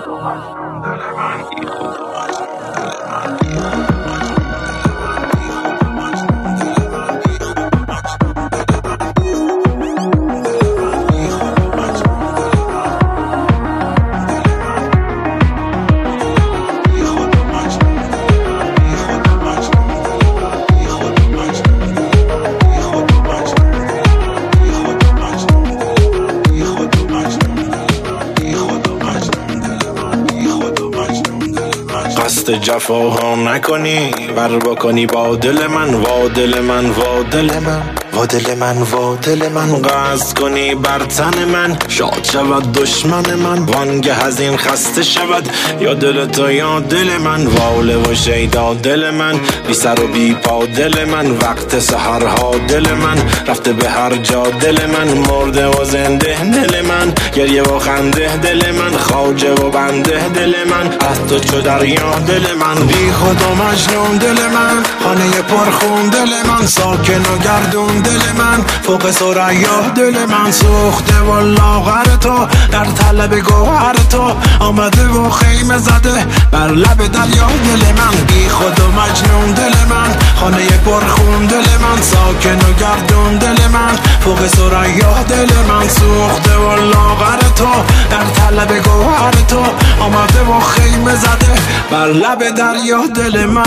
قصد جفاها نکنی بر بکنی با دل من وا دل من وا دل من وا دل من وا دل من قصد کنی بر تن من شاد شود دشمن من وانگه از این خسته شود یا دل تو یا دل من واله و شیدا دل من بی سر و بی پا دل من وقت سحرها دل من رفته به هر جا دل من مرده و زنده دل من گریه و خنده دل من خواجه و بنده دل من از تو چو دریا دل من بی خود و مجنون دل من خانه پرخون دل من ساکن و گردون دل من فوق ثریا دل من سوخته و لاغر تو در طلب گوهر تو آمده و خیمه زده بر لب دریا دل من بی خود و مجنون دل من خانه پرخون دل من ساکن و گردون دل من فوق ثریا دل من سوخته و لاغر تو در طلب گوهر تو آمده و خیمه زده بر لب دریا دل من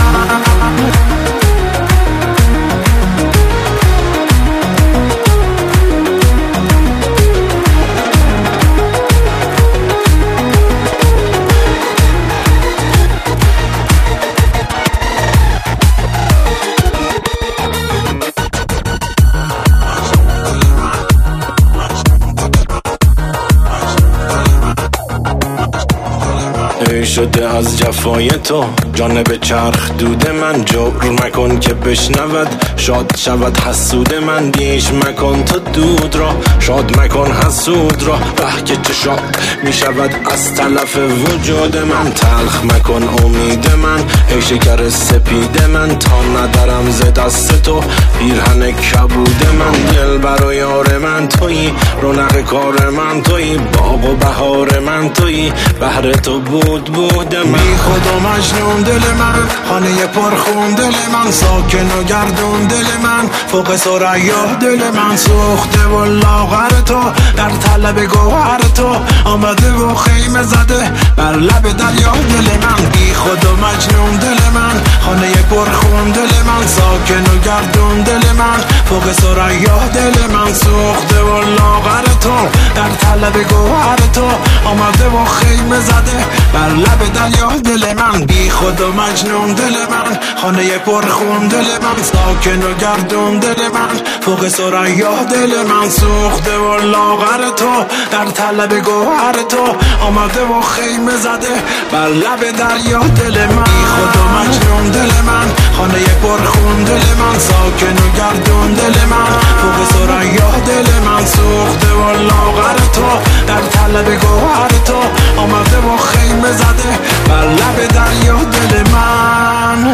شده از جفای تو جانب چرخ دود من جبر مکن که بشنود شاد شود حسود من بیش مکن تو دود را شاد مکن حسود را به که چه شاد می شود از تلف وجود من تلخ مکن امید من ای شکر سپید من تا ندارم ز دست تو پیرهن کبود من دل بر و یار من تویی رونق کار من تویی باغ و بهار من تویی بهر تو بود من بی خود و مجنون دل من خانه پرخون دل من ساکن و گردون دل من فوق ثریا دل من سوخته و لاغر تو در طلب گوهر تو آمده و خیمه زده بر لب دریا دل من بی خود و مجنون دل من خانه پرخون دل من ساکن و گردون دل من فوق ثریا دل من سوخته و لاغر تو در طلب گوهر تو آمده و خیمه زده بر لب دریا دل من بی خود و مجنون دل من خانه پرخون دل من ساکن و گردون دل من فوق ثریا دل من سوخته و لاغر تو در طلب گوهر تو آمده و خیمه زده بر لب دریا دل من بی خود و مجنون دل من خانه پرخون دل من ساکن و گردون دل من فوق ثریا دل من سوخته و لاغر تو در طلب گوهر تو آمده و خیمه زده بر لب دریا دل من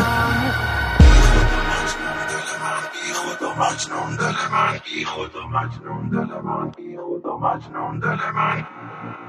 بی خود و مجنون دل من بی خود و مجنون دل من بی خود و مجنون دل من